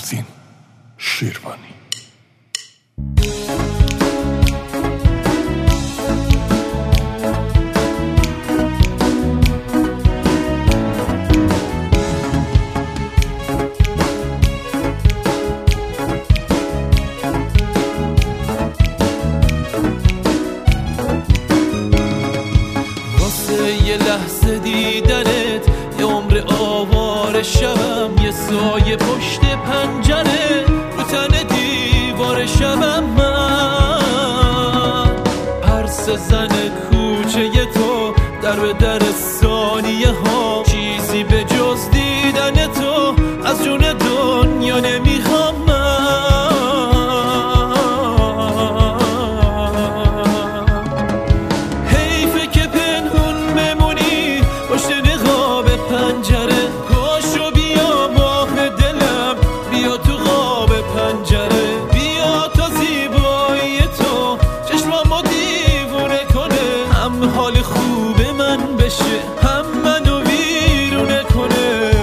فرزین شیروانی. یه لحظه دیدنت یه عمر آوار شبم، یه سایه پشت پنجره رو تن دیوار شبم. من پرس زن کوچه تو در به در ثانیه ها، چیزی به جز دیدن تو از جون دنیا نمیخوام. حال خوب من بشه هم منو ویرونه کنه.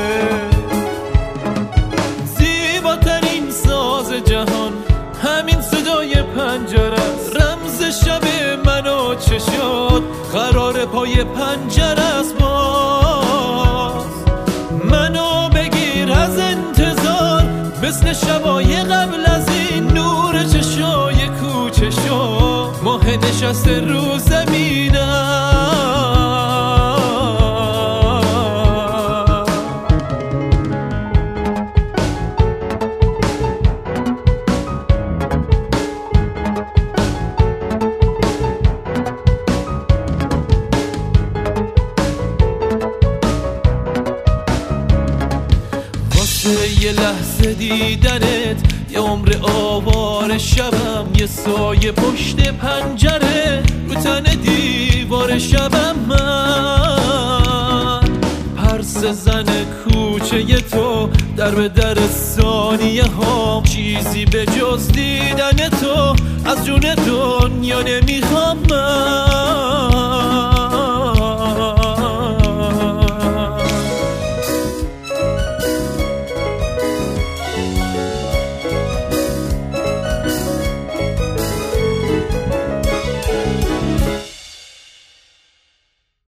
زیباترین ساز جهان همین صدای پنجره است، رمز شب منو چشات قرار پای پنجره است. باز منو بگیر از انتظار، مثل شبای قبل از این نور چشای کوچه شو، ماه نشسته رو زمینم. واسه یه لحظه دیدنت یه عمر آوار شبم، یه سایه پشت پنجره رو تن دیوار شبم. من پرس زن کوچه تو در به در ثانیه ها، چیزی به جز دیدن تو از جون دنیا نمیخوام.